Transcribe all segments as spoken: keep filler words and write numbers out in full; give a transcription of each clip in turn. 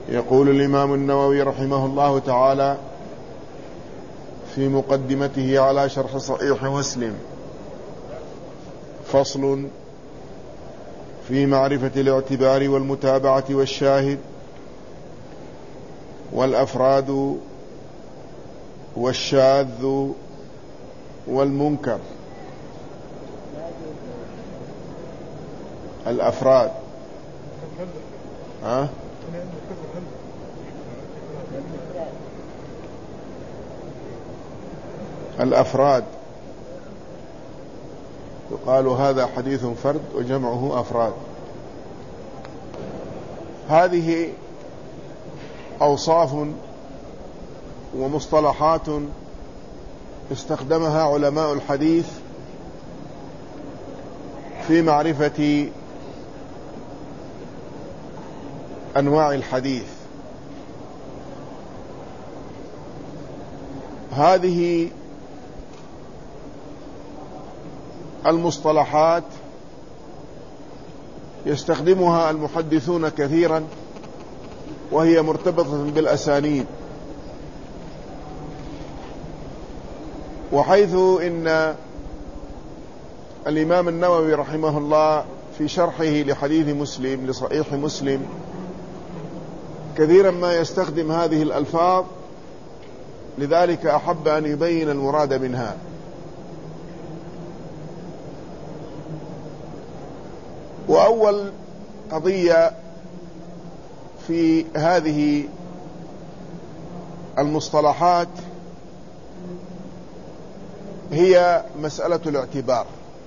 يقول الإمام النووي رحمه الله تعالى في مقدمته على شرح صحيح مسلم: فصل في معرفة الاعتبار والمتابعة والشاهد والأفراد والشاذ والمنكر. الأفراد ها؟ الأفراد يقال هذا حديث فرد وجمعه أفراد. هذه أوصاف ومصطلحات استخدمها علماء الحديث في معرفة أنواع الحديث. هذه المصطلحات يستخدمها المحدثون كثيرا، وهي مرتبطة بالأسانيد، وحيث إن الإمام النووي رحمه الله في شرحه لحديث مسلم لصحيح مسلم كثيرا ما يستخدم هذه الألفاظ، لذلك أحب أن يبين المراد منها. وأول قضية في هذه المصطلحات هي مسألة الاعتبار.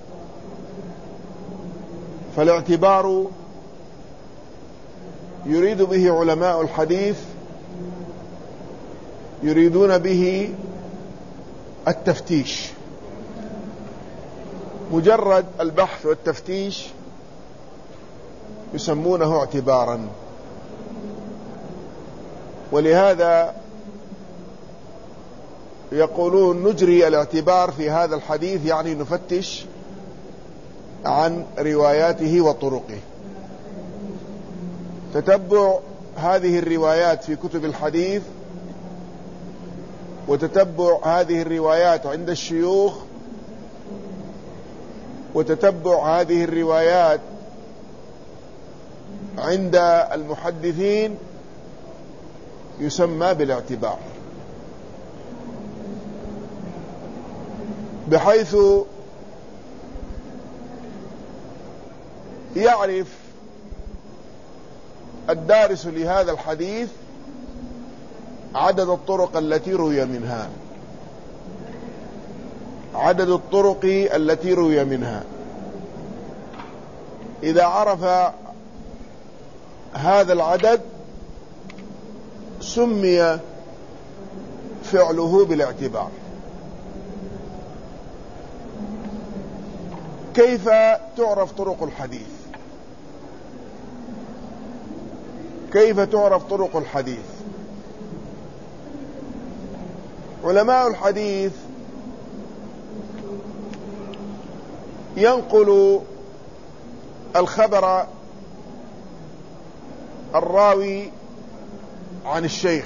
فالاعتبار يريد به علماء الحديث يريدون به التفتيش، مجرد البحث والتفتيش يسمونه اعتبارا. ولهذا يقولون نجري الاعتبار في هذا الحديث، يعني نفتش عن رواياته وطرقه. تتبع هذه الروايات في كتب الحديث وتتبع هذه الروايات عند الشيوخ وتتبع هذه الروايات عند المحدثين يسمى بالاعتبار، بحيث يعرف الدارس لهذا الحديث عدد الطرق التي روي منها عدد الطرق التي روي منها إذا عرف هذا العدد سمي فعله بالاعتبار. كيف تعرف طرق الحديث؟ كيف تعرف طرق الحديث؟ علماء الحديث ينقل الخبر الراوي عن الشيخ،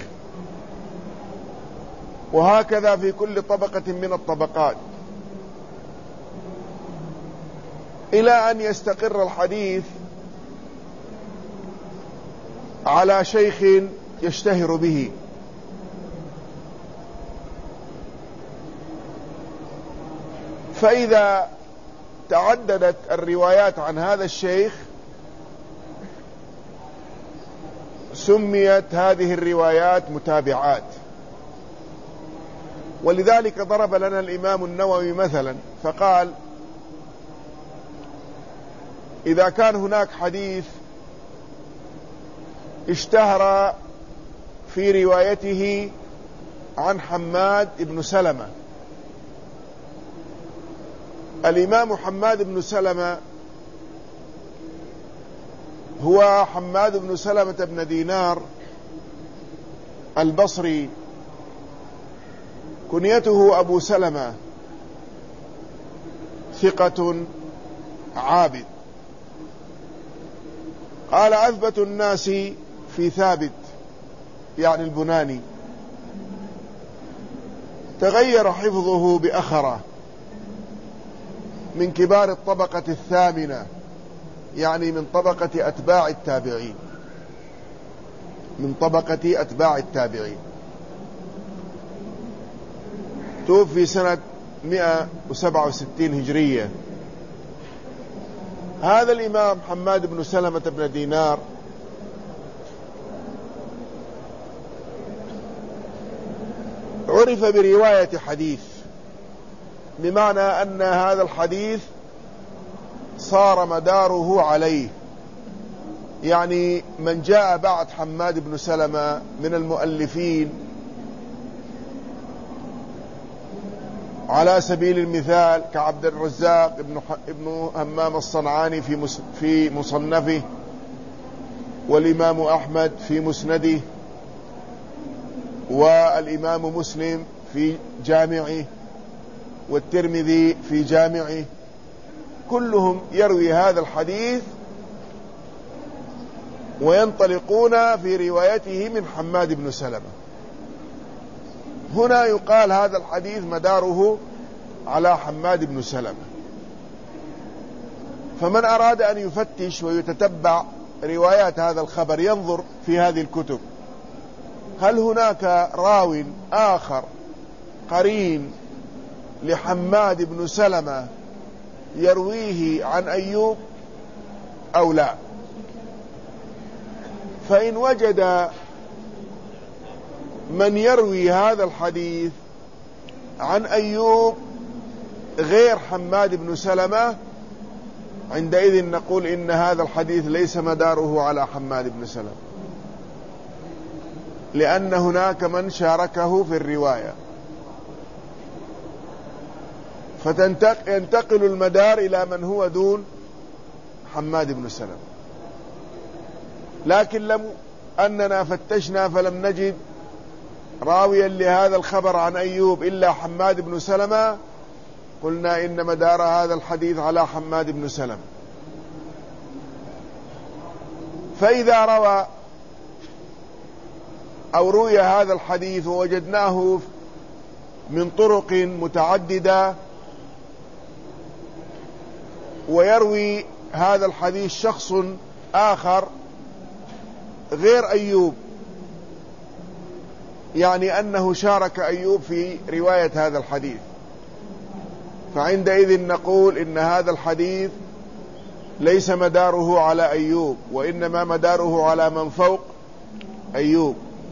وهكذا في كل طبقة من الطبقات، إلى أن يستقر الحديث على شيخ يشتهر به. فإذا تعددت الروايات عن هذا الشيخ سميت هذه الروايات متابعات. ولذلك ضرب لنا الإمام النووي مثلا فقال: إذا كان هناك حديث اشتهر في روايته عن حماد بن سلمة، الإمام حماد بن سلمة هو حماد بن سلمة بن دينار البصري، كنيته أبو سلمة، ثقة عابد. قال: أثبت الناس في ثابت يعني البناني تغير حفظه بأخرة من كبار الطبقة الثامنة، يعني من طبقة أتباع التابعين، من طبقة أتباع التابعين. توفي سنة مئة وسبعة وستين هجرية. هذا الإمام حماد بن سلمة بن دينار عرف برواية حديث، بمعنى أن هذا الحديث صار مداره عليه، يعني من جاء بعد حماد بن سلمة من المؤلفين على سبيل المثال كعبد الرزاق ابن ابن همام الصنعاني في في مصنفه، والإمام أحمد في مسنده، والإمام مسلم في جامعه، والترمذي في جامعه، كلهم يروي هذا الحديث وينطلقون في روايته من حماد بن سلمة. هنا يقال هذا الحديث مداره على حماد بن سلمة. فمن أراد أن يفتش ويتتبع روايات هذا الخبر ينظر في هذه الكتب، هل هناك راو آخر قرين لحماد بن سلمة يرويه عن أيوب أو لا؟ فإن وجد من يروي هذا الحديث عن أيوب غير حماد بن سلمة، عندئذ نقول إن هذا الحديث ليس مداره على حماد بن سلمة، لأن هناك من شاركه في الرواية، فينتقل المدار إلى من هو دون حماد بن سلمة. لكن لم أننا فتشنا فلم نجد راويا لهذا الخبر عن أيوب إلا حماد بن سلمة، قلنا إن مدار هذا الحديث على حماد بن سلمة. فإذا روى أو روي هذا الحديث ووجدناه من طرق متعددة، ويروي هذا الحديث شخص آخر غير أيوب، يعني أنه شارك أيوب في رواية هذا الحديث، فعندئذ نقول إن هذا الحديث ليس مداره على أيوب، وإنما مداره على من فوق أيوب.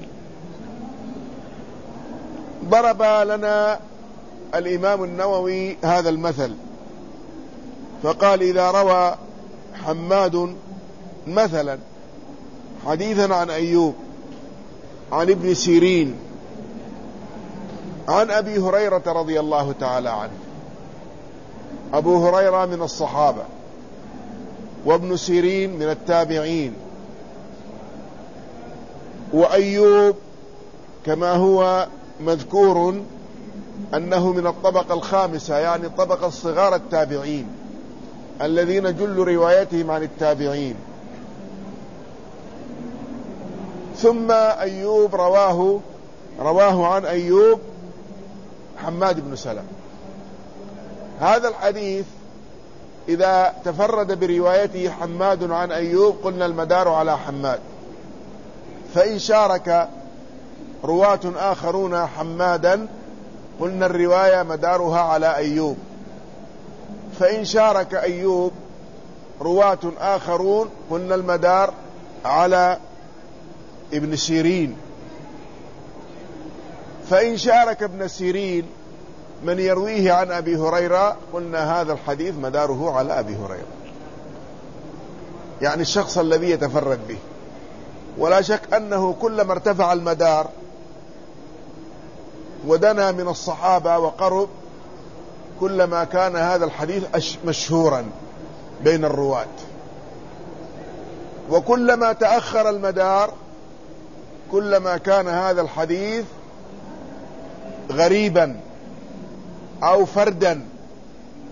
ضرب لنا الإمام النووي هذا المثل فقال: إذا روى حماد مثلا حديثا عن أيوب عن ابن سيرين عن أبي هريرة رضي الله تعالى عنه. أبو هريرة من الصحابة، وابن سيرين من التابعين، وأيوب كما هو مذكور أنه من الطبقة الخامسة، يعني الطبقة الصغار التابعين الذين جل روايتهم عن التابعين. ثم أيوب رواه رواه عن أيوب حماد بن سلمة. هذا الحديث إذا تفرد بروايته حماد عن أيوب قلنا المدار على حماد، فإن شارك رواة آخرون حمادا قلنا الرواية مدارها على أيوب، فإن شارك أيوب رواة آخرون قلنا المدار على ابن سيرين، فإن شارك ابن سيرين من يرويه عن أبي هريرة قلنا هذا الحديث مداره على أبي هريرة، يعني الشخص الذي يتفرد به. ولا شك أنه كلما ارتفع المدار ودنا من الصحابة وقرب كلما كان هذا الحديث مشهورا بين الرواة، وكلما تأخر المدار كلما كان هذا الحديث غريبا أو فردا،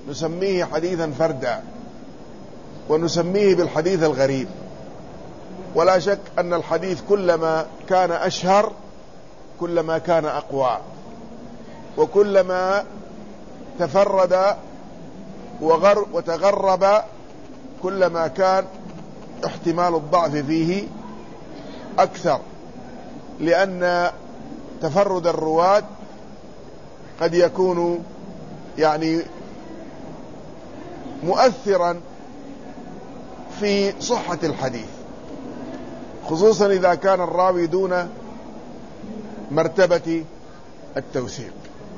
نسميه حديثا فردا ونسميه بالحديث الغريب. ولا شك أن الحديث كلما كان أشهر كلما كان أقوى، وكلما تفرد وتغرب كلما كان احتمال الضعف فيه أكثر، لأن تفرد الرواة قد يكون يعني مؤثرا في صحة الحديث، خصوصا إذا كان الراوي دون مرتبة التوثيق.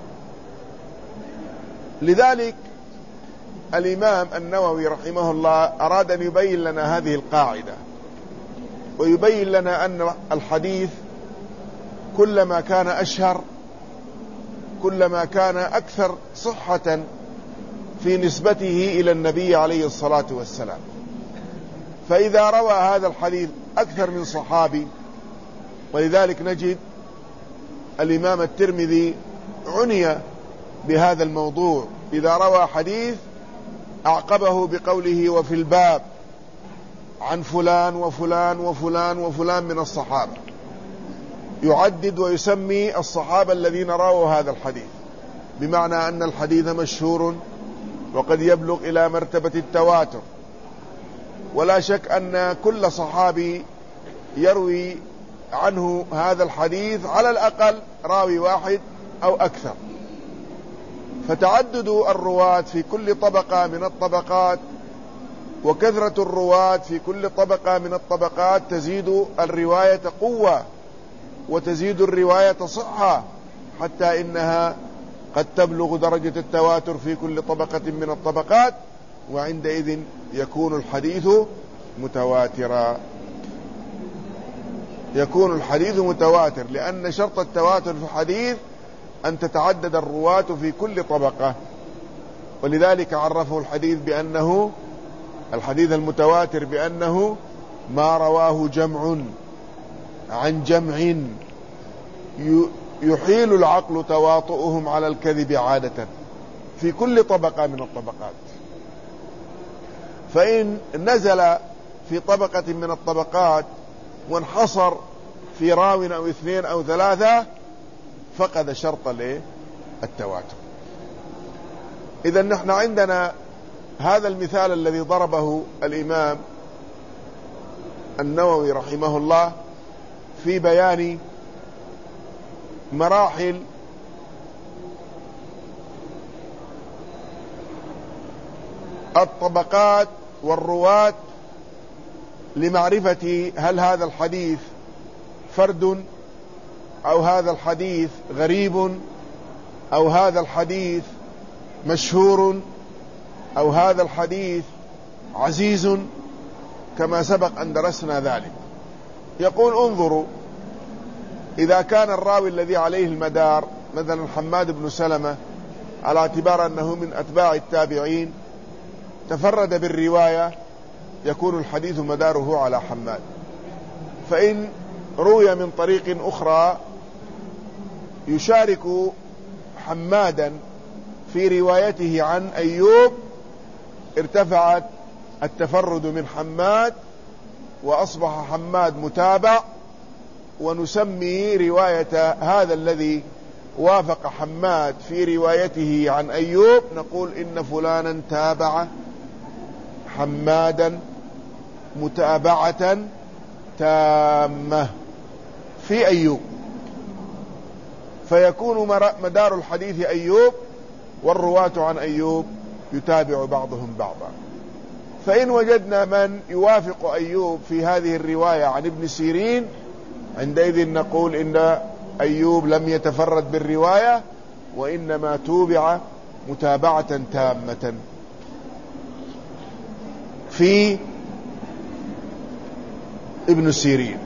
لذلك الإمام النووي رحمه الله أراد أن يبين لنا هذه القاعدة، ويبين لنا أن الحديث كلما كان أشهر كلما كان أكثر صحة في نسبته إلى النبي عليه الصلاة والسلام. فإذا روى هذا الحديث أكثر من صحابي، ولذلك نجد الإمام الترمذي عني بهذا الموضوع، إذا روى حديث أعقبه بقوله وفي الباب عن فلان وفلان وفلان وفلان من الصحابة، يعدد ويسمي الصحابة الذين رووا هذا الحديث، بمعنى أن الحديث مشهور وقد يبلغ إلى مرتبة التواتر. ولا شك أن كل صحابي يروي عنه هذا الحديث على الأقل راوي واحد أو أكثر، فتعدد الرواة في كل طبقة من الطبقات وكثرة الرواة في كل طبقة من الطبقات تزيد الرواية قوة وتزيد الرواية صحة، حتى إنها قد تبلغ درجة التواتر في كل طبقة من الطبقات، وعندئذ يكون الحديث متواترا يكون الحديث متواتر لأن شرط التواتر في الحديث أن تتعدد الرواة في كل طبقة. ولذلك عرفه الحديث بأنه الحديث المتواتر بأنه ما رواه جمع عن جمع يحيل العقل تواطؤهم على الكذب عادة في كل طبقة من الطبقات. فإن نزل في طبقة من الطبقات وانحصر في راو أو اثنين أو ثلاثة فقد شرط التواتر. إذن نحن عندنا هذا المثال الذي ضربه الإمام النووي رحمه الله في بيان مراحل الطبقات والرواة لمعرفة هل هذا الحديث فرد أو هذا الحديث غريب أو هذا الحديث مشهور أو هذا الحديث عزيز، كما سبق أن درسنا ذلك. يقول انظروا، إذا كان الراوي الذي عليه المدار مثلا حماد بن سلمة على اعتبار أنه من أتباع التابعين تفرد بالرواية يكون الحديث مداره على حماد. فإن روي من طريق أخرى يشارك حمادا في روايته عن أيوب ارتفعت التفرد من حماد وأصبح حماد متابع، ونسمي رواية هذا الذي وافق حماد في روايته عن أيوب نقول إن فلانا تابع حمادا متابعة تامة في أيوب، فيكون مدار الحديث أيوب والرواة عن أيوب يتابع بعضهم بعضا. فإن وجدنا من يوافق أيوب في هذه الرواية عن ابن سيرين عندئذ نقول إن أيوب لم يتفرد بالرواية وإنما توبع متابعة تامة في ابن سيرين،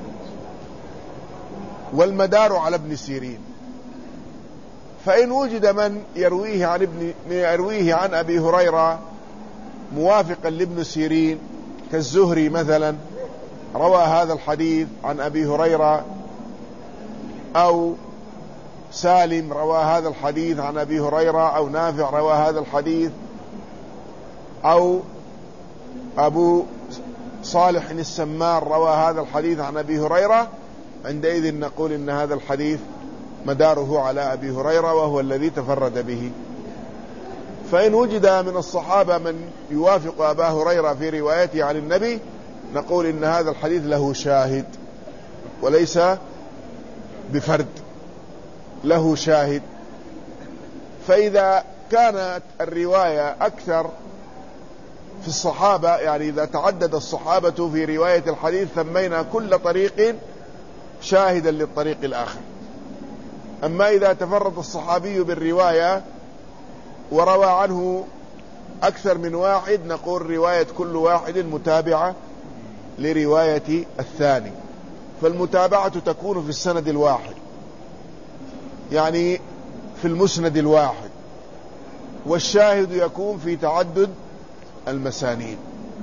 والمدار على ابن سيرين. فإن وجد من يرويه عن ابن يرويه عن أبي هريرة موافقا لابن سيرين كالزهري مثلا روى هذا الحديث عن أبي هريرة، أو سالم روى هذا الحديث عن أبي هريرة، أو نافع روى هذا الحديث، أو أبو صالح السمان روى هذا الحديث عن أبي هريرة، عندئذ نقول إن هذا الحديث مداره على أبي هريرة وهو الذي تفرد به. فإن وجد من الصحابة من يوافق أبا هريرة في روايته عن النبي نقول إن هذا الحديث له شاهد وليس بفرد، له شاهد. فإذا كانت الرواية أكثر في الصحابة، يعني إذا تعدد الصحابة في رواية الحديث سمينا كل طريق شاهدا للطريق الآخر. أما إذا تفرد الصحابي بالرواية وروى عنه أكثر من واحد نقول رواية كل واحد متابعة لرواية الثاني. فالمتابعة تكون في السند الواحد، يعني في المسند الواحد، والشاهد يكون في تعدد المسانيد.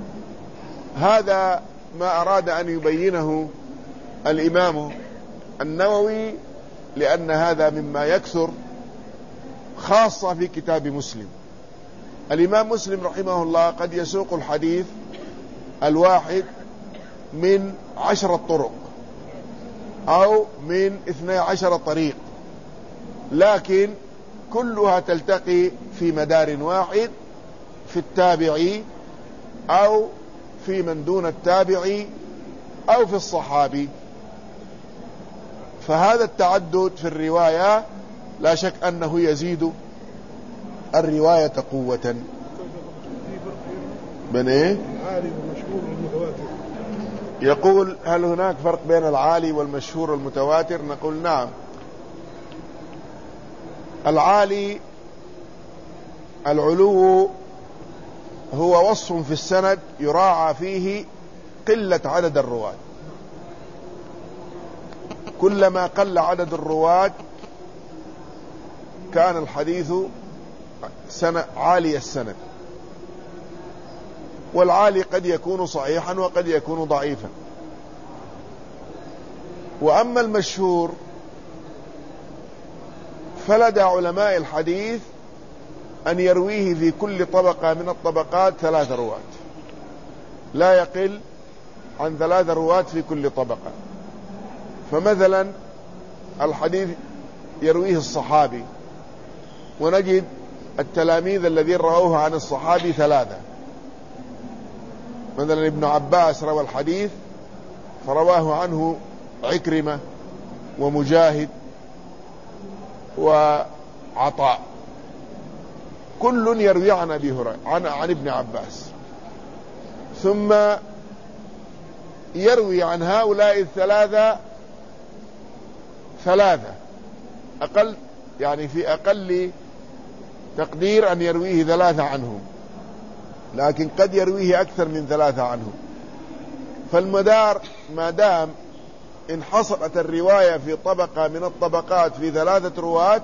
هذا ما أراد أن يبينه الإمام النووي، لأن هذا مما يكثر خاصة في كتاب مسلم. الإمام مسلم رحمه الله قد يسوق الحديث الواحد من عشرة طرق أو من اثني عشر طريق، لكن كلها تلتقي في مدار واحد، في التابعي أو في من دون التابعي أو في الصحابي. فهذا التعدد في الرواية لا شك أنه يزيد الرواية قوة. بين إيه؟ العالي والمشهور والمتواتر. يقول هل هناك فرق بين العالي والمشهور والمتواتر؟ نقول نعم. العالي العلو هو وصف في السند يراعى فيه قلة عدد الرواة، كلما قل عدد الرواة كان الحديث سنة عالي السند. والعالي قد يكون صحيحا وقد يكون ضعيفا. وأما المشهور فلدى علماء الحديث أن يرويه في كل طبقة من الطبقات ثلاث رواة، لا يقل عن ثلاث رواة في كل طبقة. فمثلا الحديث يرويه الصحابي، ونجد التلاميذ الذين رووه عن الصحابي ثلاثة. مثلا ابن عباس روى الحديث فرواه عنه عكرمة ومجاهد وعطاء، كل يروي عن أبي هريرة عن, عن ابن عباس، ثم يروي عن هؤلاء الثلاثة ثلاثة أقل، يعني في أقل تقدير أن يرويه ثلاثة عنهم، لكن قد يرويه أكثر من ثلاثة عنهم. فالمدار ما دام انحصرت الرواية في طبقة من الطبقات في ثلاثة رواة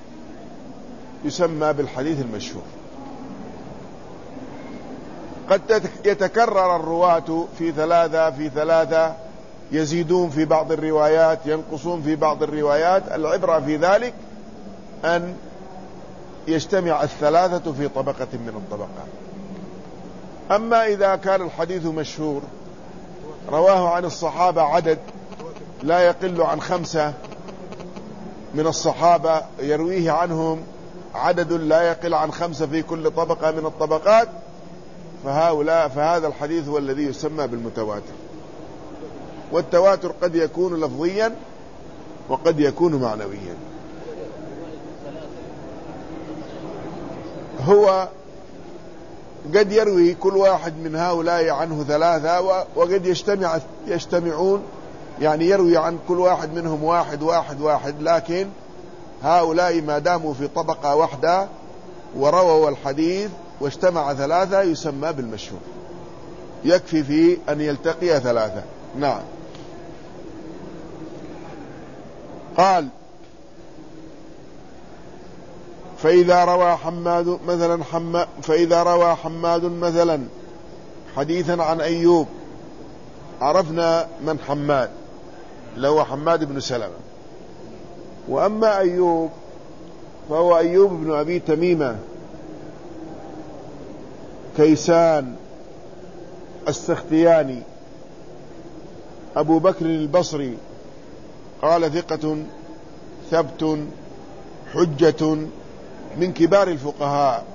يسمى بالحديث المشهور. قد يتكرر الرواة في ثلاثة في ثلاثة، يزيدون في بعض الروايات ينقصون في بعض الروايات. العبرة في ذلك أن يجتمع الثلاثة في طبقة من الطبقات. أما إذا كان الحديث مشهور رواه عن الصحابة عدد لا يقل عن خمسة من الصحابة، يرويه عنهم عدد لا يقل عن خمسة في كل طبقة من الطبقات، فهؤلاء فهذا الحديث هو الذي يسمى بالمتواتر. والتواتر قد يكون لفظيا وقد يكون معنويا. هو قد يروي كل واحد من هؤلاء عنه ثلاثة، وقد يجتمع يجتمعون يعني يروي عن كل واحد منهم واحد واحد واحد، لكن هؤلاء ما داموا في طبقة واحدة ورووا الحديث واجتمع ثلاثة يسمى بالمشهور، يكفي في أن يلتقي ثلاثة. نعم. قال فإذا روى حماد مثلا حما فإذا روى حماد مثلا حديثا عن أيوب، عرفنا من حماد لو حماد بن سلمة. وأما أيوب فهو أيوب بن أبي تميمة كيسان السختياني أبو بكر البصري قال ثقة ثبت حجة من كبار الفقهاء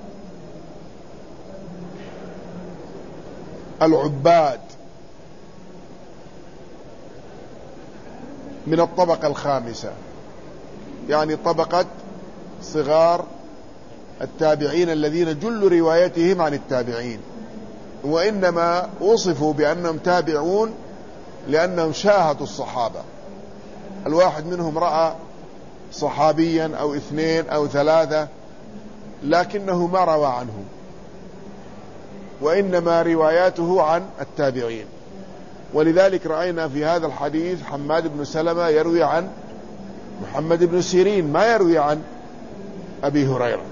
العباد من الطبقة الخامسة، يعني طبقة صغار التابعين الذين جل روايتهم عن التابعين، وإنما وصفوا بأنهم تابعون لأنهم شاهدوا الصحابة. الواحد منهم رأى صحابيا أو اثنين أو ثلاثة لكنه ما روى عنهم، وإنما رواياته عن التابعين. ولذلك رأينا في هذا الحديث حماد بن سلمة يروي عن محمد بن سيرين، ما يروي عن أبي هريرة.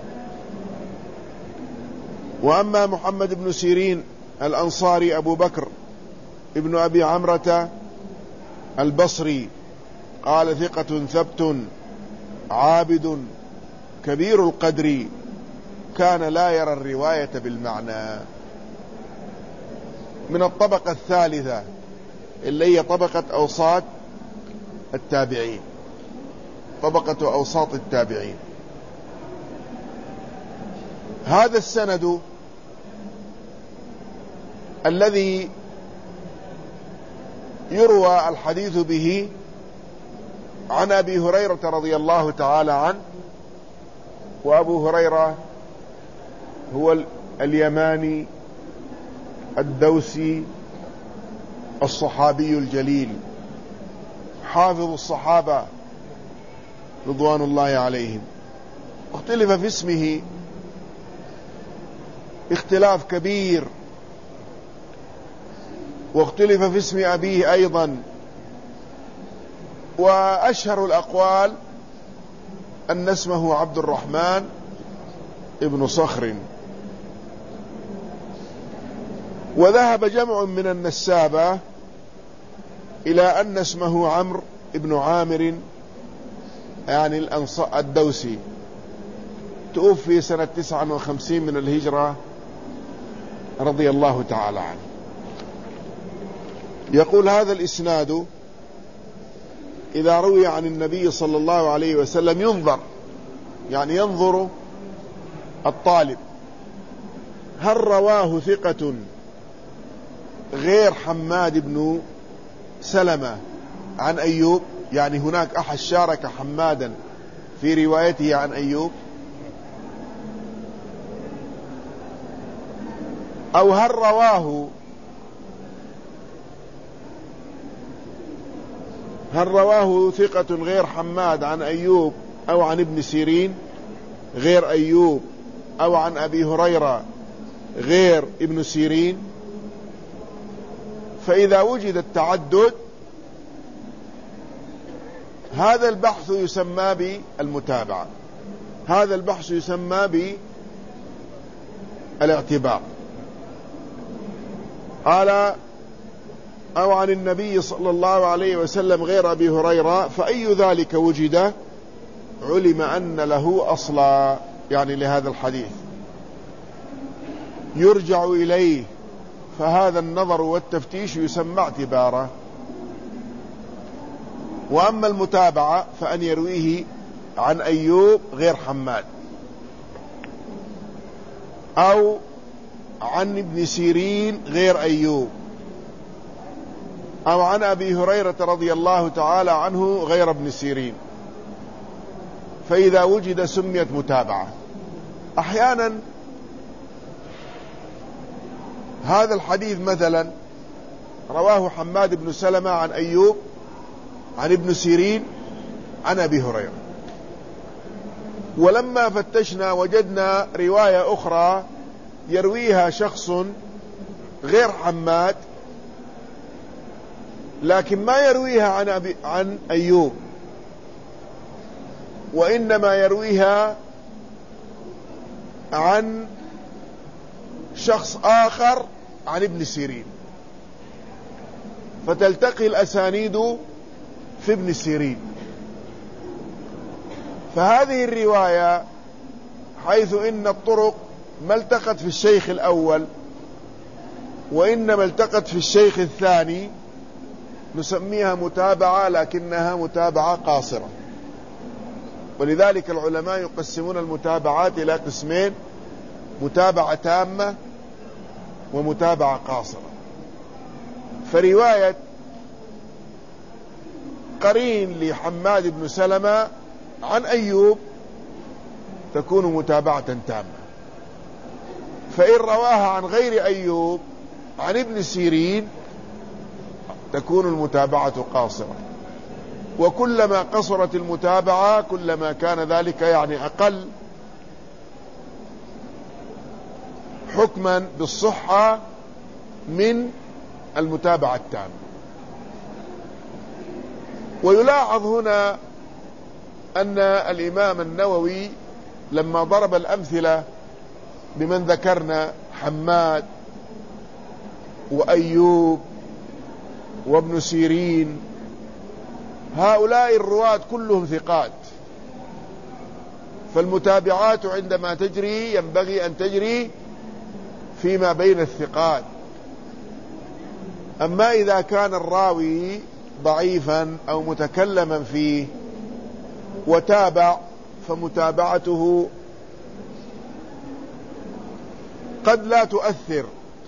وأما محمد بن سيرين الأنصاري أبو بكر ابن أبي عمرة البصري قال ثقة ثبت عابد كبير القدر كان لا يرى الرواية بالمعنى، من الطبقة الثالثة اللي هي طبقة أوساط التابعين، طبقة أوساط التابعين. هذا السند الذي يروى الحديث به عن أبي هريرة رضي الله تعالى عنه، وأبو هريرة هو اليماني الدوسي الصحابي الجليل حافظ الصحابة رضوان الله عليهم. اختلف في اسمه اختلاف كبير، واختلف في اسم أبيه أيضا، وأشهر الأقوال أن اسمه عبد الرحمن ابن صخر. وذهب جمع من النسابة إلى أن اسمه عمرو ابن عامر يعني الدوسي، توفي سنة تسعة وخمسين من الهجرة رضي الله تعالى عنه. يقول هذا الإسناد إذا روي عن النبي صلى الله عليه وسلم ينظر، يعني ينظر الطالب هل رواه ثقة غير حماد بن سلمة عن أيوب، يعني هناك أحد شارك حمادا في روايته عن أيوب، أو هل رواه هل رواه ثقة غير حماد عن أيوب أو عن ابن سيرين غير أيوب أو عن أبي هريرة غير ابن سيرين. فإذا وجد التعدد هذا البحث يسمى بالمتابعة، هذا البحث يسمى بالاعتبار. قال أو عن النبي صلى الله عليه وسلم غير أبي هريرة، فأي ذلك وجد علم أن له أصلا، يعني لهذا الحديث يرجع إليه، فهذا النظر والتفتيش يسمى اعتبارا. وأما المتابعة فأن يرويه عن أيوب غير حماد، أو عن ابن سيرين غير أيوب، أو عن أبي هريرة رضي الله تعالى عنه غير ابن سيرين. فإذا وجد سميت متابعة. أحيانا هذا الحديث مثلا رواه حماد بن سلمة عن أيوب عن ابن سيرين عن أبي هريرة، ولما فتشنا وجدنا رواية أخرى يرويها شخص غير حماد لكن ما يرويها عن, أبي عن أيوب، وإنما يرويها عن شخص آخر عن ابن سيرين، فتلتقي الأسانيد في ابن سيرين. فهذه الرواية حيث إن الطرق ما التقت في الشيخ الأول وإنما التقت في الشيخ الثاني، نسميها متابعة لكنها متابعة قاصرة. ولذلك العلماء يقسمون المتابعات إلى قسمين: متابعة تامة ومتابعة قاصرة. فرواية قرين لحماد بن سلمة عن أيوب تكون متابعة تامة، فإن رواها عن غير أيوب عن ابن سيرين تكون المتابعة قاصرة. وكلما قصرت المتابعة كلما كان ذلك يعني أقل حكما بالصحة من المتابعة التامة. ويلاحظ هنا أن الإمام النووي لما ضرب الأمثلة بمن ذكرنا حماد وأيوب وابن سيرين، هؤلاء الرواة كلهم ثقات، فالمتابعات عندما تجري ينبغي أن تجري فيما بين الثقات. أما إذا كان الراوي ضعيفا أو متكلما فيه وتابع فمتابعته قد لا تؤثر،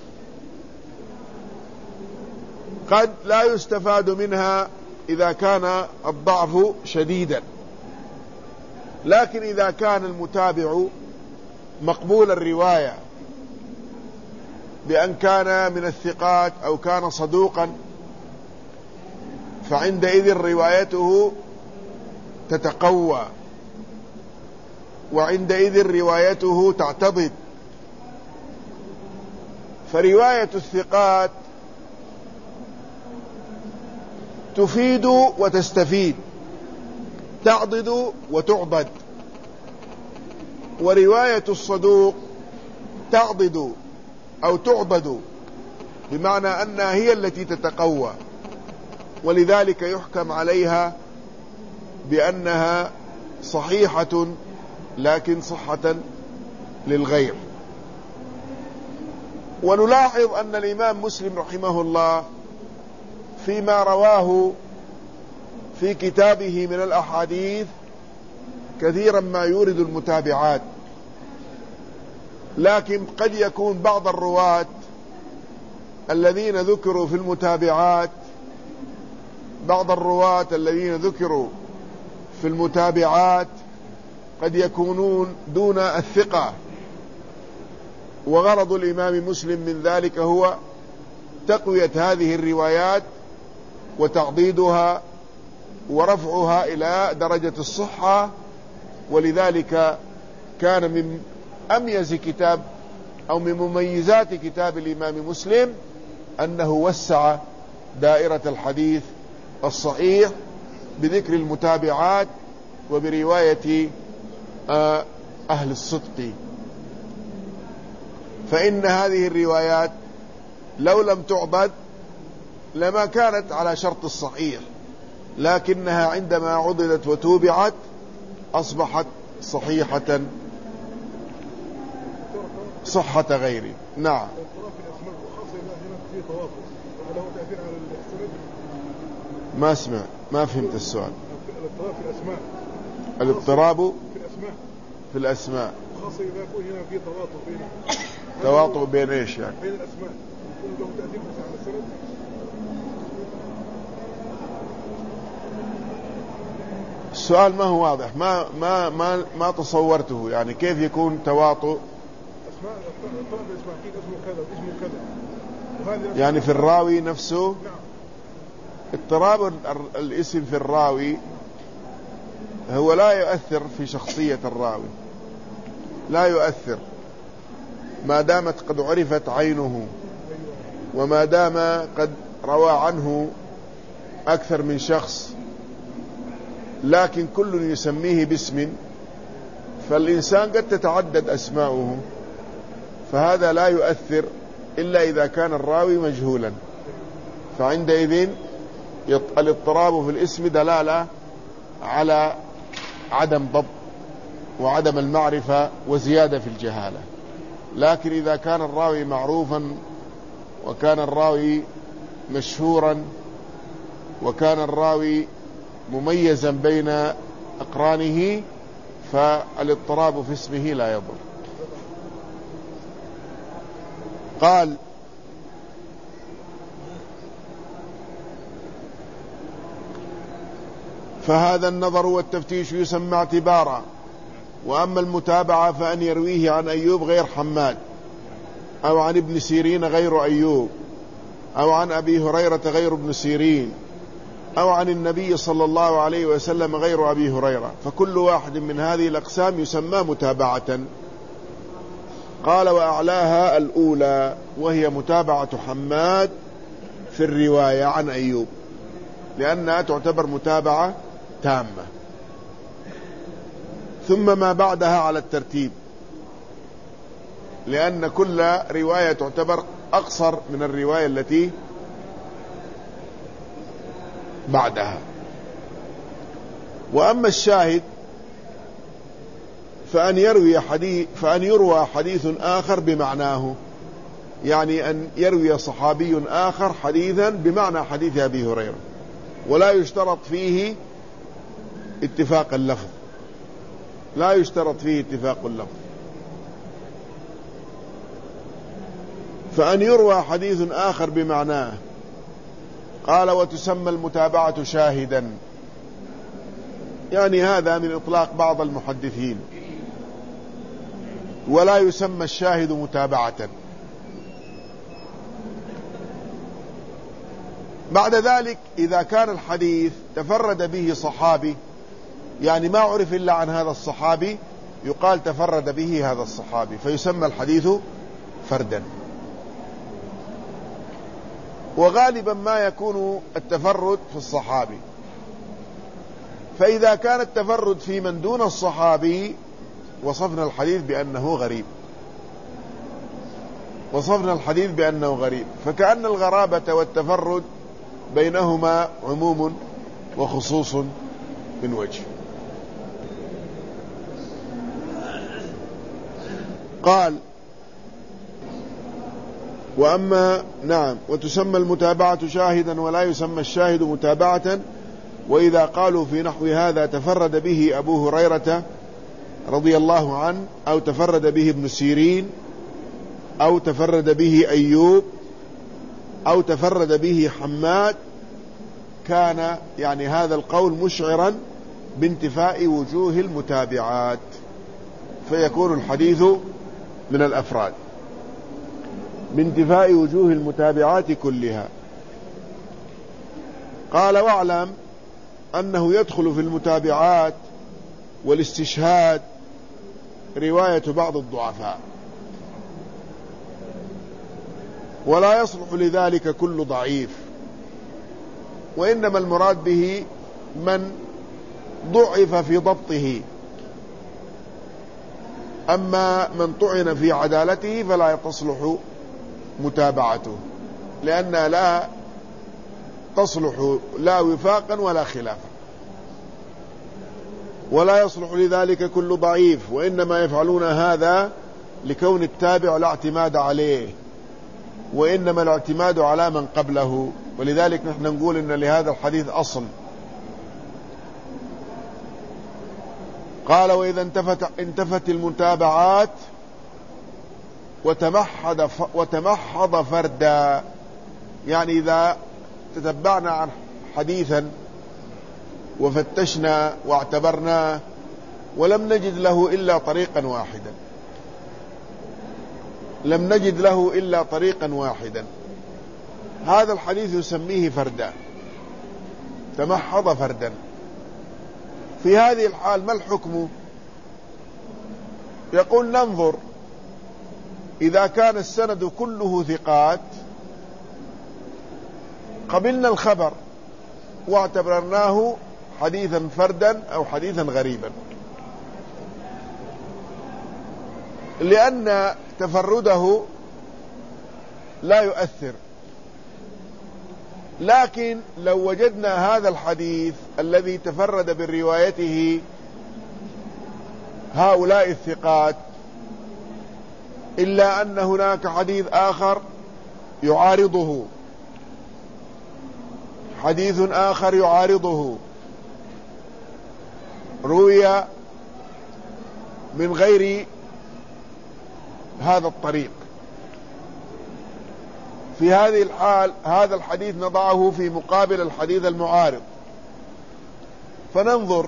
قد لا يستفاد منها إذا كان الضعف شديدا. لكن إذا كان المتابع مقبول الرواية بأن كان من الثقات أو كان صدوقا فعندئذ روايته تتقوى، وعندئذ روايته تعتضد. فرواية الثقات تفيد وتستفيد، تعضد وتعضد. ورواية الصدوق تعضد أو تعضد، بمعنى أنها هي التي تتقوى، ولذلك يحكم عليها بأنها صحيحة لكن صحة للغير. ونلاحظ أن الإمام مسلم رحمه الله فيما رواه في كتابه من الأحاديث كثيرا ما يورد المتابعات، لكن قد يكون بعض الرواة الذين ذكروا في المتابعات بعض الرواة الذين ذكروا في المتابعات قد يكونون دون الثقة، وغرض الإمام مسلم من ذلك هو تقوية هذه الروايات وتعضيدها ورفعها إلى درجة الصحة. ولذلك كان من أميز كتاب أو من مميزات كتاب الإمام مسلم أنه وسع دائرة الحديث الصحيح بذكر المتابعات وبرواية أهل الصدق. فإن هذه الروايات لو لم تعضد لما كانت على شرط الصحيح، لكنها عندما عضدت وتوبعت أصبحت صحيحة صحة غيره. نعم. ما اسمع ما فهمت السؤال. الاضطراب في الأسماء. الاضطراب في الأسماء. في الأسماء. خاصة إذا يكون هنا في تواطؤ بين تواطؤ بين إيش يعني؟ بين الأسماء يكون له تأثير على السند. السؤال ما هو واضح، ما ما ما ما تصورته، يعني كيف يكون تواطؤ؟ أسماء اضطراب الأسماء، في اسمه كذا واسمه كذا، وهذه يعني في الراوي نفسه. نعم. اضطراب الاسم في الراوي هو لا يؤثر في شخصية الراوي، لا يؤثر ما دامت قد عرفت عينه، وما دام قد روى عنه أكثر من شخص، لكن كل يسميه باسم، فالإنسان قد تتعدد أسماؤه، فهذا لا يؤثر إلا إذا كان الراوي مجهولا، فعندئذ الاضطراب في الاسم دلالة على عدم ضبط وعدم المعرفة وزيادة في الجهالة. لكن إذا كان الراوي معروفا وكان الراوي مشهورا وكان الراوي مميزا بين أقرانه فالاضطراب في اسمه لا يضر. قال: فهذا النظر والتفتيش يسمى اعتبارا، وأما المتابعة فأن يرويه عن أيوب غير حماد، أو عن ابن سيرين غير أيوب، أو عن أبي هريرة غير ابن سيرين، أو عن النبي صلى الله عليه وسلم غير أبي هريرة، فكل واحد من هذه الأقسام يسمى متابعة. قال: وأعلاها الأولى، وهي متابعة حماد في الرواية عن أيوب، لأنها تعتبر متابعة تامة. ثم ما بعدها على الترتيب، لأن كل رواية تعتبر أقصر من الرواية التي بعدها. وأما الشاهد فأن يروي حديث فأن يروى حديث آخر بمعناه، يعني أن يروي صحابي آخر حديثا بمعنى حديث أبي هريرة، ولا يشترط فيه اتفاق اللفظ، لا يشترط فيه اتفاق اللفظ. فأن يروى حديث آخر بمعناه. قال: وتسمى المتابعة شاهدا، يعني هذا من إطلاق بعض المحدثين، ولا يسمى الشاهد متابعة. بعد ذلك إذا كان الحديث تفرد به صحابي، يعني ما عرف إلا عن هذا الصحابي، يقال تفرد به هذا الصحابي، فيسمى الحديث فردا. وغالبا ما يكون التفرد في الصحابي، فإذا كان التفرد في من دون الصحابي وصفنا الحديث بأنه غريب، وصفنا الحديث بأنه غريب، فكأن الغرابة والتفرد بينهما عموم وخصوص من وجه. قال: وأما نعم وتسمى المتابعة شاهدا، ولا يسمى الشاهد متابعة. وإذا قالوا في نحو هذا تفرد به أبو هريرة رضي الله عنه، أو تفرد به ابن سيرين، أو تفرد به أيوب، أو تفرد به حماد، كان يعني هذا القول مشعرا بانتفاء وجوه المتابعات، فيكون الحديث من الأفراد بانتفاء وجوه المتابعات كلها. قال: واعلم أنه يدخل في المتابعات والاستشهاد رواية بعض الضعفاء، ولا يصلح لذلك كل ضعيف، وإنما المراد به من ضعف في ضبطه، أما من طعن في عدالته فلا تصلح متابعته، لأنها لا تصلح لا وفاقا ولا خلافا. ولا يصلح لذلك كل ضعيف، وإنما يفعلون هذا لكون التابع لا اعتماد عليه، وإنما الاعتماد على من قبله. ولذلك نحن نقول إن لهذا الحديث أصل. قال: وإذا انتفت, انتفت المتابعات وتمحض, وتمحض فردا، يعني إذا تتبعنا عن حديثا وفتشنا واعتبرناه ولم نجد له إلا طريقا واحدا، لم نجد له إلا طريقا واحدا، هذا الحديث يسميه فردا، تمحض فردا. في هذه الحال ما الحكم؟ يقول: ننظر، إذا كان السند كله ثقات قبلنا الخبر واعتبرناه حديثا فردا أو حديثا غريبا، لأن تفرده لا يؤثر. لكن لو وجدنا هذا الحديث الذي تفرد بروايته هؤلاء الثقات، إلا أن هناك حديث آخر يعارضه، حديث آخر يعارضه روي من غير هذا الطريق. في هذه الحال هذا الحديث نضعه في مقابل الحديث المعارض، فننظر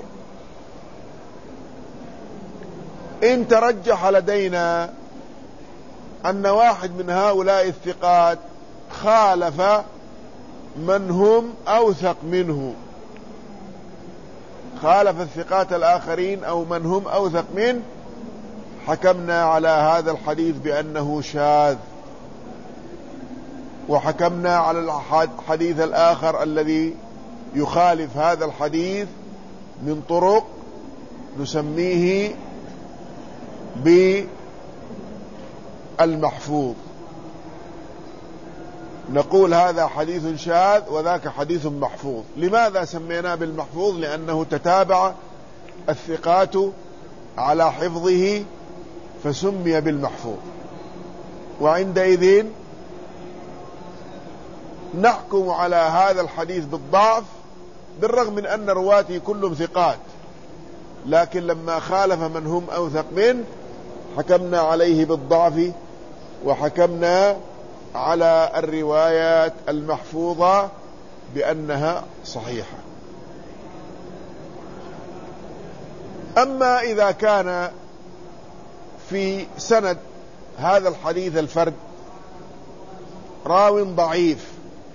إن ترجح لدينا أن واحد من هؤلاء الثقات خالف من هم أوثق منه، خالف الثقات الآخرين أو من هم أوثق منه، حكمنا على هذا الحديث بأنه شاذ، وحكمنا على الحديث الآخر الذي يخالف هذا الحديث من طرق نسميه بالمحفوظ، نقول هذا حديث شاذ وذاك حديث محفوظ. لماذا سميناه بالمحفوظ؟ لأنه تتابع الثقات على حفظه فسمي بالمحفوظ. وعندئذ نحكم على هذا الحديث بالضعف بالرغم من أن رواته كلهم ثقات، لكن لما خالف من هم أوثق منه حكمنا عليه بالضعف، وحكمنا على الروايات المحفوظة بأنها صحيحة. أما إذا كان في سند هذا الحديث الفرد راو ضعيف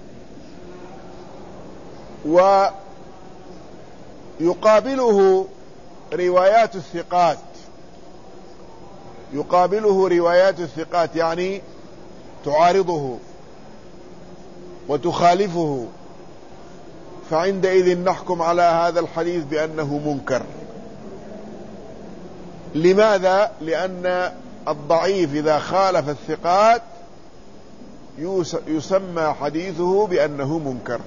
ويقابله روايات الثقات، يقابله روايات الثقات يعني تعارضه وتخالفه، فعندئذ نحكم على هذا الحديث بأنه منكر. لماذا؟ لأن الضعيف إذا خالف الثقات يسمى حديثه بأنه منكر،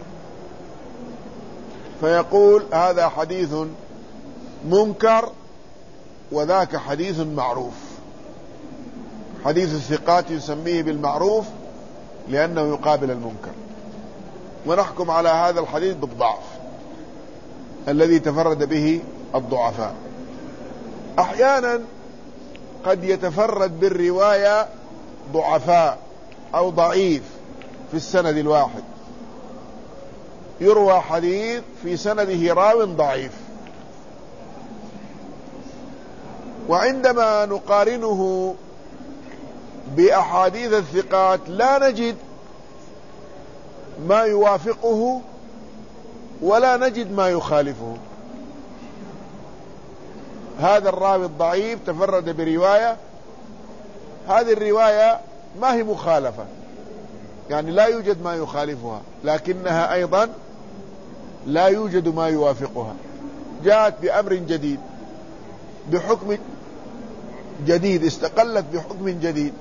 فيقول هذا حديث منكر وذاك حديث معروف. حديث الثقات يسميه بالمعروف لأنه يقابل المنكر، ونحكم على هذا الحديث بالضعف الذي تفرد به الضعفاء. أحيانا قد يتفرد بالرواية ضعفاء أو ضعيف في السند الواحد، يروى حديث في سنده راو ضعيف، وعندما نقارنه بأحاديث الثقات لا نجد ما يوافقه ولا نجد ما يخالفه. هذا الراوي الضعيف تفرد برواية، هذه الرواية ما هي مخالفة، يعني لا يوجد ما يخالفها، لكنها أيضا لا يوجد ما يوافقها، جاءت بأمر جديد بحكم جديد، استقلت بحكم جديد.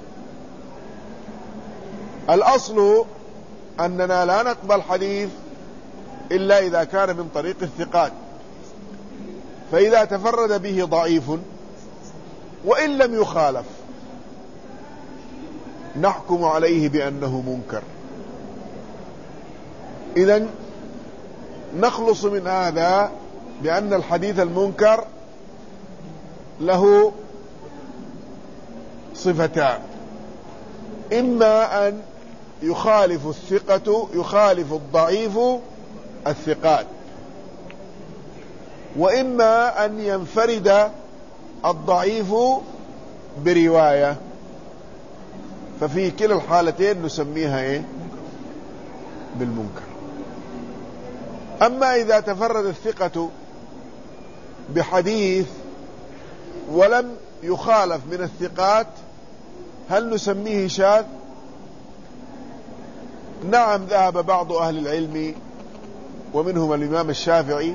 الأصل أننا لا نقبل حديث إلا إذا كان من طريق الثقات، فإذا تفرد به ضعيف وإن لم يخالف نحكم عليه بأنه منكر. إذن نخلص من هذا بأن الحديث المنكر له صفتان: إما أن يخالف الثقة يخالف الضعيف الثقات، وإما أن ينفرد الضعيف برواية، ففي كلا الحالتين نسميها إيه؟ بالمنكر. أما إذا تفرد الثقة بحديث ولم يخالف من الثقات هل نسميه شاذ؟ نعم، ذهب بعض أهل العلم ومنهم الإمام الشافعي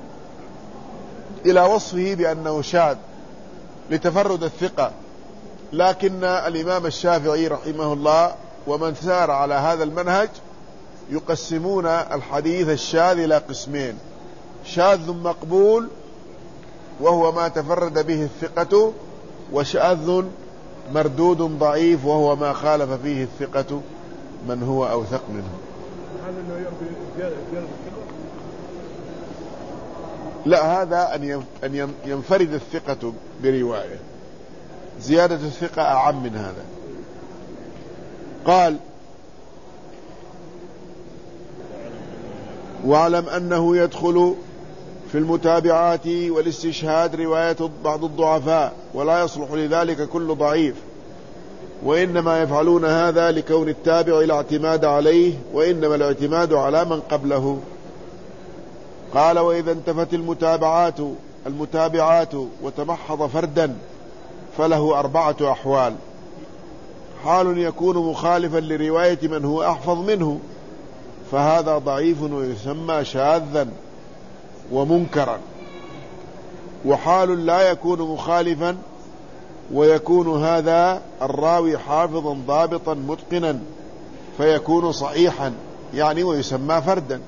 إلى وصفه بأنه شاذ لتفرد الثقة، لكن الإمام الشافعي رحمه الله ومن سار على هذا المنهج يقسمون الحديث الشاذ إلى قسمين: شاذ مقبول وهو ما تفرد به الثقة، وشاذ مردود ضعيف وهو ما خالف فيه الثقة من هو أوثق منه. هذا انه يرضي زيادة الثقة؟ لا، هذا أن ينفرد الثقة برواية. زيادة الثقة أعم من هذا. قال: واعلم أنه يدخل في المتابعات والاستشهاد رواية بعض الضعفاء، ولا يصلح لذلك كل ضعيف، وإنما يفعلون هذا لكون التابع لا اعتماد عليه، وإنما الاعتماد على من قبله. قال: وإذا انتفت المتابعات المتابعات وتمحض فردا فله أربعة أحوال: حال يكون مخالفا لرواية من هو أحفظ منه، فهذا ضعيف ويسمى شاذا ومنكرا. وحال لا يكون مخالفا ويكون هذا الراوي حافظا ضابطا متقنا، فيكون صحيحا يعني ويسمى فردا.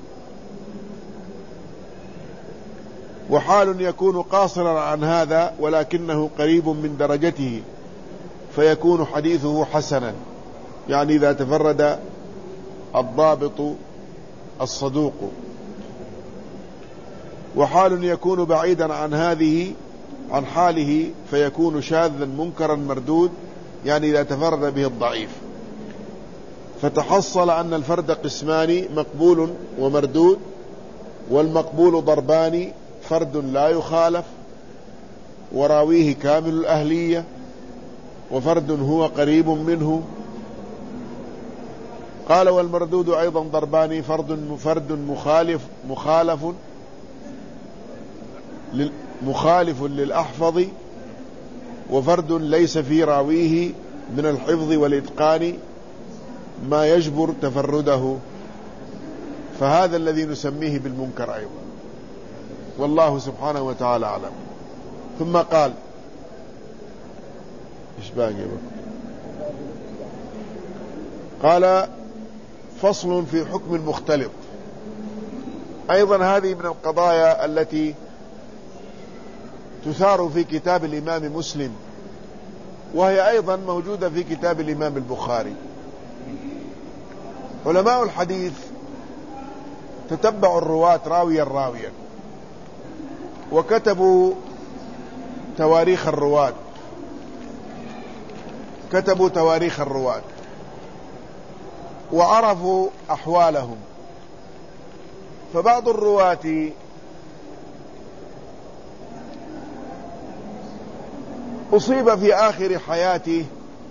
وحال يكون قاصرا عن هذا ولكنه قريب من درجته، فيكون حديثه حسنا يعني إذا تفرد الضابط الصدوق. وحال يكون بعيدا عن هذه عن حاله فيكون شاذا منكرا مردود يعني إذا تفرد به الضعيف. فتحصل أن الفرد قسمان: مقبول ومردود. والمقبول ضربان: فرد لا يخالف وراويه كامل الأهلية، وفرد هو قريب منه. قال: والمردود أيضا ضربان: فرد فرد مخالف مخالف مخالف للأحفظ، وفرد ليس في راويه من الحفظ والإتقان ما يجبر تفرده، فهذا الذي نسميه بالمنكر أيضا، والله سبحانه وتعالى أعلم. ثم قال: إيش باقي بقى؟ قال: فصل في حكم المختلط. أيضا هذه من القضايا التي تثار في كتاب الإمام مسلم، وهي أيضا موجودة في كتاب الإمام البخاري. علماء الحديث تتبعوا الرواة راويا راويا، وكتبوا تواريخ الرواة كتبوا تواريخ الرواة وعرفوا أحوالهم. فبعض الرواة أصيب في آخر حياته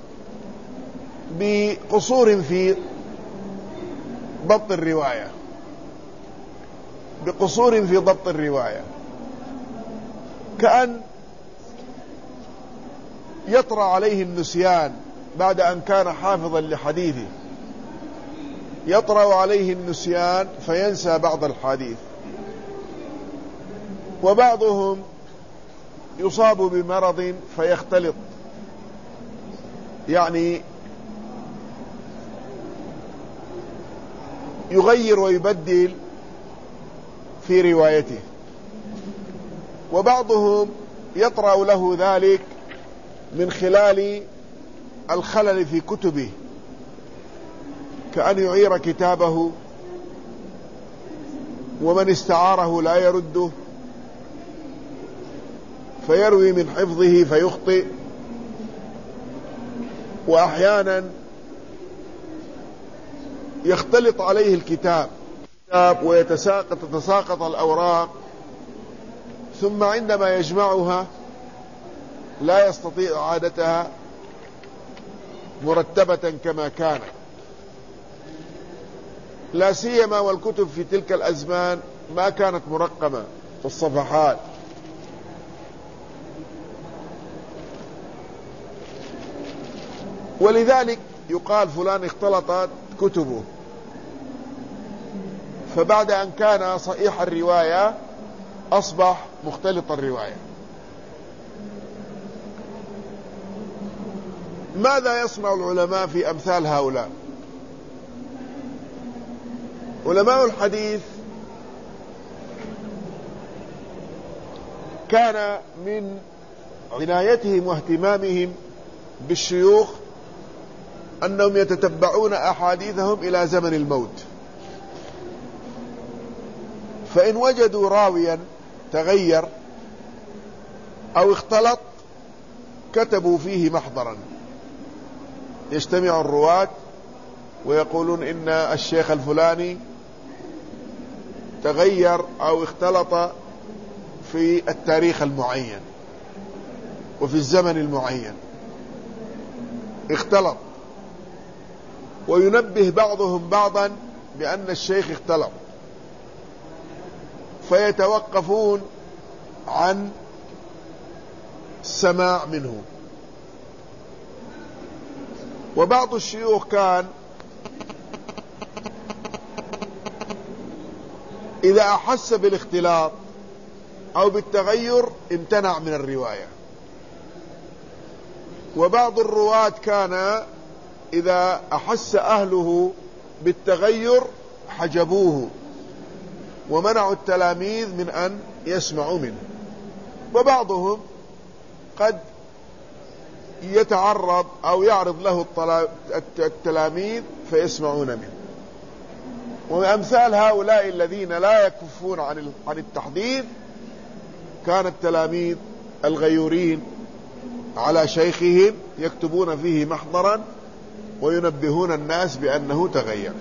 بقصور في ضبط الرواية بقصور في ضبط الرواية كأن يطرأ عليه النسيان بعد أن كان حافظا لحديثه، يطرأ عليه النسيان فينسى بعض الحديث. وبعضهم يصاب بمرض فيختلط، يعني يغير ويبدل في روايته. وبعضهم يطرأ له ذلك من خلال الخلل في كتبه، كأن يعير كتابه ومن استعاره لا يرده، فيروي من حفظه فيخطئ. وأحيانا يختلط عليه الكتاب ويتساقط تتساقط الأوراق، ثم عندما يجمعها لا يستطيع إعادتها مرتبة كما كانت، لا سيما والكتب في تلك الأزمان ما كانت مرقمة في الصفحات. ولذلك يقال فلان اختلطت كتبه، فبعد أن كان صحيح الرواية أصبح مختلط الرواية. ماذا يصنع العلماء في أمثال هؤلاء؟ علماء الحديث كان من عنايتهم واهتمامهم بالشيوخ أنهم يتتبعون أحاديثهم إلى زمن الموت، فإن وجدوا راويا تغير أو اختلط كتبوا فيه محضرا، يجتمع الرواة ويقولون إن الشيخ الفلاني تغير أو اختلط في التاريخ المعين وفي الزمن المعين، اختلط، وينبه بعضهم بعضا بأن الشيخ اختلط، فيتوقفون عن السماع منه. وبعض الشيوخ كان إذا أحس بالاختلاط أو بالتغير امتنع من الرواية، وبعض الرواة كان إذا أحس أهله بالتغير حجبوه ومنعوا التلاميذ من أن يسمعوا منه، وبعضهم قد يتعرض أو يعرض له التلاميذ فيسمعون منه. وأمثال هؤلاء الذين لا يكفون عن التحديث كان التلاميذ الغيورين على شيخهم يكتبون فيه محضرا وينبهون الناس بأنه تغير.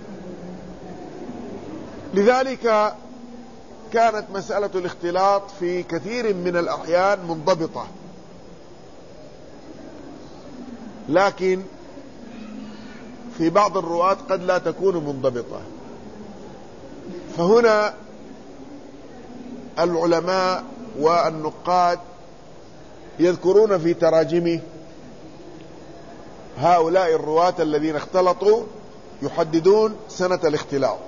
لذلك كانت مسألة الاختلاط في كثير من الأحيان منضبطة، لكن في بعض الرواة قد لا تكون منضبطة. فهنا العلماء والنقاد يذكرون في تراجمه هؤلاء الرواة الذين اختلطوا، يحددون سنة الاختلاط،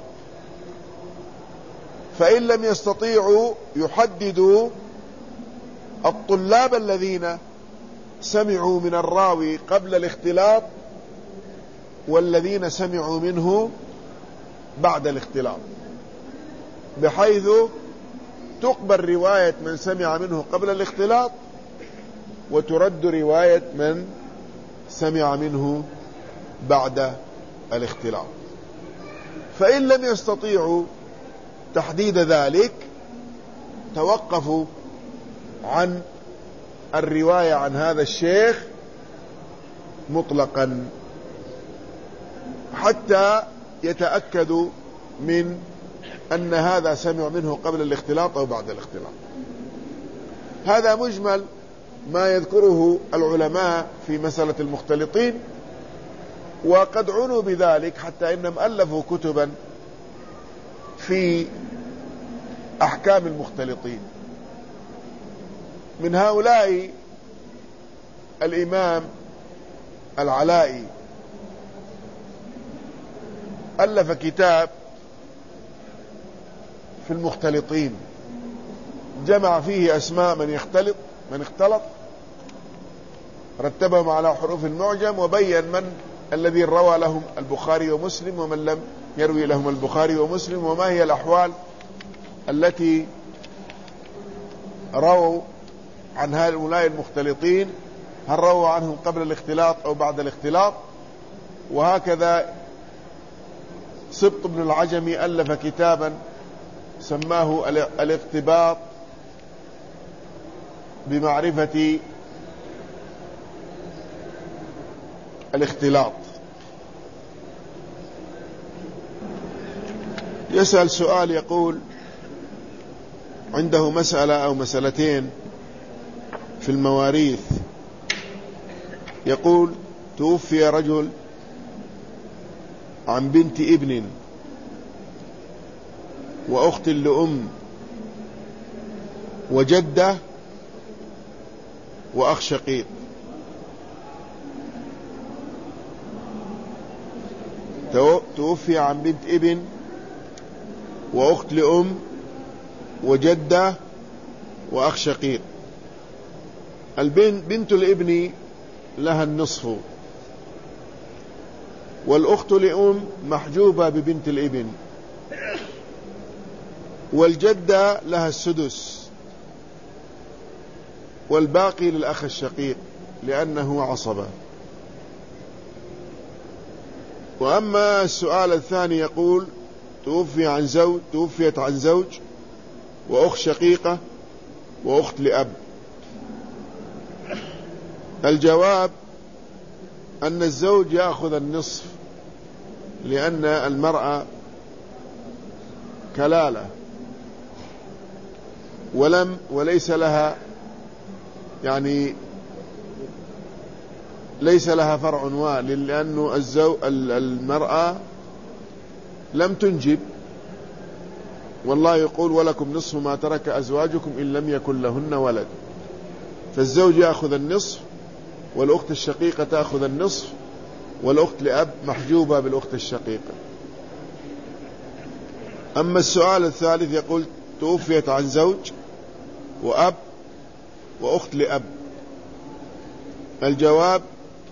فإن لم يستطيعوا يحددوا الطلاب الذين سمعوا من الراوي قبل الاختلاط والذين سمعوا منه بعد الاختلاط، بحيث تقبل رواية من سمع منه قبل الاختلاط وترد رواية من سمع منه بعد الاختلاط. فإن لم يستطيعوا تحديد ذلك توقفوا عن الرواية عن هذا الشيخ مطلقا حتى يتأكدوا من أن هذا سمع منه قبل الاختلاط أو بعد الاختلاط. هذا مجمل ما يذكره العلماء في مسألة المختلطين، وقد عنوا بذلك حتى إنهم ألفوا كتبا في أحكام المختلطين. من هؤلاء الإمام العلائي ألف كتاب في المختلطين، جمع فيه أسماء من يختلط من اختلط، رتبهم على حروف المعجم، وبين من الذي روى لهم البخاري ومسلم ومن لم يروي لهم البخاري ومسلم، وما هي الأحوال التي رووا عن هؤلاء المختلطين، هل رووا عنهم قبل الاختلاط أو بعد الاختلاط. وهكذا سبط بن العجمي ألف كتابا سماه الاقتباط بمعرفة الاختلاط. يسأل سؤال يقول عنده مسألة أو مسألتين في المواريث، يقول توفي رجل عن بنت ابن وأخت لأم وجدة وأخ شقيق، توفي عن بنت ابن وأخت لأم وجدة وأخ شقيق. البنت بنت الابن لها النصف، والأخت لأم محجوبة ببنت الابن، والجدة لها السدس، والباقي للأخ الشقيق لأنه عصبة. وأما السؤال الثاني يقول توفي عن زوج توفيت عن زوج وأخت شقيقة وأخت لأب. الجواب أن الزوج يأخذ النصف، لأن المرأة كلالة ولم وليس لها يعني ليس لها فرع والد، لأنه الزو المرأة لم تنجب، والله يقول ولكم نصف ما ترك أزواجكم إن لم يكن لهن ولد. فالزوج يأخذ النصف، والأخت الشقيقة تأخذ النصف، والأخت لأب محجوبة بالأخت الشقيقة. أما السؤال الثالث يقول توفيت عن زوج وأب وأخت لأب. الجواب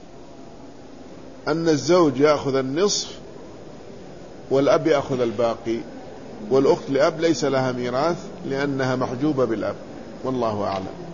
أن الزوج يأخذ النصف والأب يأخذ الباقي، والأخت لأب ليس لها ميراث لأنها محجوبة بالأب، والله أعلم.